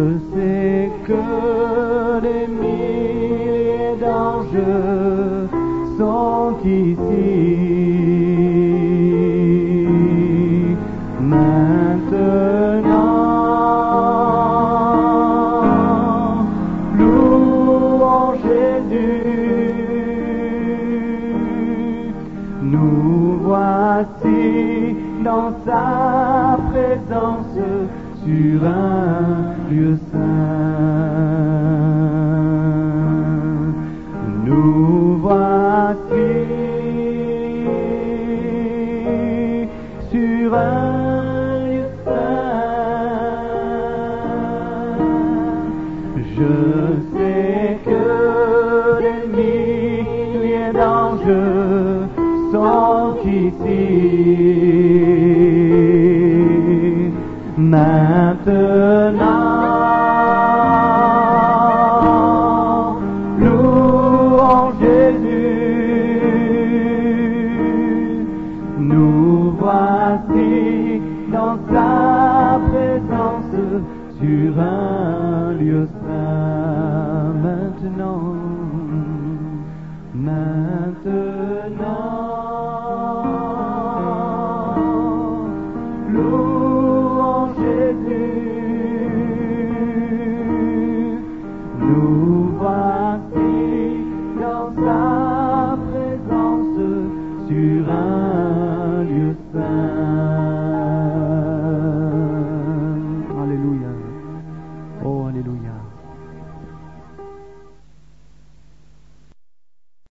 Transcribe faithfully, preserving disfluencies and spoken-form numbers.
sais que des milliers d'anges sont ici. Maintenant, louons Jésus. Nous voici dans sa présence sur un lieu saint. Nous voici sur un lieu saint. Je sais que des milliers d'anges sont ici. Maintenant, louons Jésus. Nous voici dans sa présence sur un lieu saint. Maintenant, maintenant, louons Jésus. Nous voici dans sa présence sur un lieu saint. Alléluia. Oh, alléluia.